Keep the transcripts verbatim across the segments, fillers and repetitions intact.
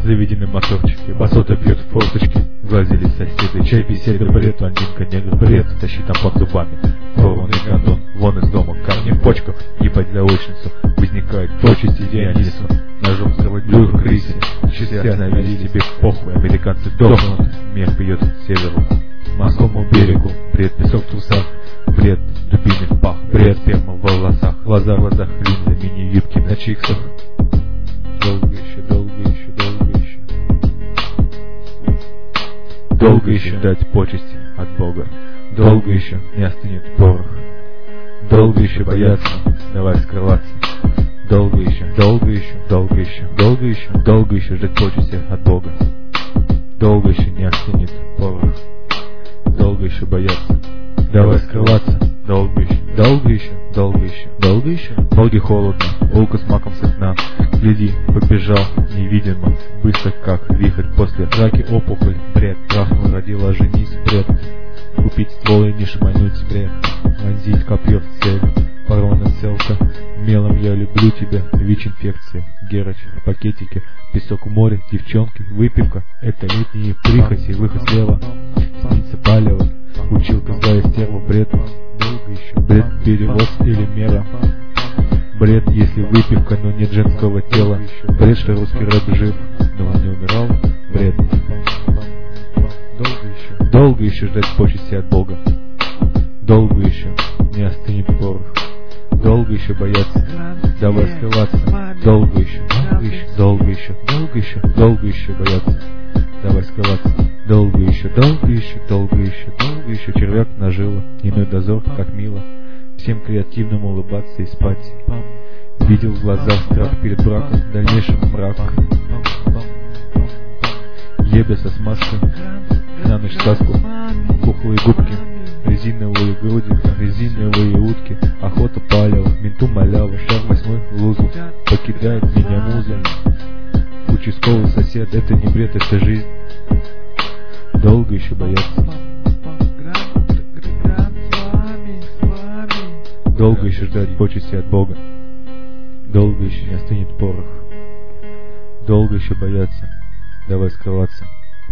Заведены моторчики, басота бьет в форточки. Глазели соседи, чай, беседа, бред, блондинка, негр, бред. Тащи тампон зубами, порванный гондон. Вон из дома, камни в почках. Ебать заочницу, возникает почести Дионису. Ножом скрывать блюр в крысе. Часы остановились, тебе похуй. Американцы дохнут, мир бьет к северу. Морскому берегу, бред, песок в трусах. Бред, дубины в пах, бред, ферма в волосах. Глаза в глазах, линза, мини-юбки на чиксах. Долго еще, долго еще, долго еще. Долго еще дать почести от Бога. Долго еще не остынет порох. Долго еще бояться, давай скрываться. Долго еще, долго еще, долго еще, долго еще, долго еще ждать почести от Бога. Долго еще не остынет порох. Долго еще бояться, давай скрываться. Долго еще, долго еще, долго еще, долго еще. Ноги холодно, улка с маком сытна. Гляди, побежал невидимо, быстро как вихрь после драки опухоль. Бред, трахнул, родила, женись, бред. Купить ствол и не шмануть, бред. Вонзить копье в цель, порвана целка. Мелом я люблю тебя, ВИЧ-инфекция. Герач в пакетике, песок в море, девчонки, выпивка. Это летние прихоти, выход слева. Снится палево, училка злая стерва, бред. Долго еще, бред, перевоз или мера. Бред, если выпивка, но нет женского тела. Бред, что русский рэп жив, но он не умирал. Бред. Долго еще, долго еще ждать почести от Бога. Долго еще не остынет порох. Долго еще бояться, давай скрываться. Долго еще, долго еще, долго еще, долго еще, долго еще бояться, давай скрываться. Долго еще, долго еще, долго еще, долго еще. Червяк нажила, иной дозор, как мило. Всем креативным улыбаться и спать. Видел в глазах страх перед браком, дальнейшим мрак. Ебя со смазкой, на ночь сказку. Пухлые губки, резиновые груди, резиновые утки. Охота палева, менту малява, шаг восьмой в лузу. Покидает меня муза. Участковый сосед, это не бред, это жизнь. Долго еще бояться. Долго еще ждать почести от Бога. Долго еще не остынет порох. Долго еще бояться, давай скрываться.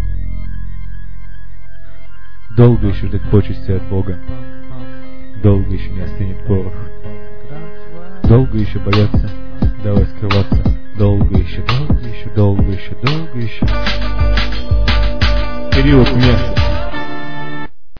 Долго еще ждать почести от Бога. Долго еще не остынет порох. Долго еще бояться, давай скрываться. Долго еще, долго еще, долго еще, долго еще. Период места.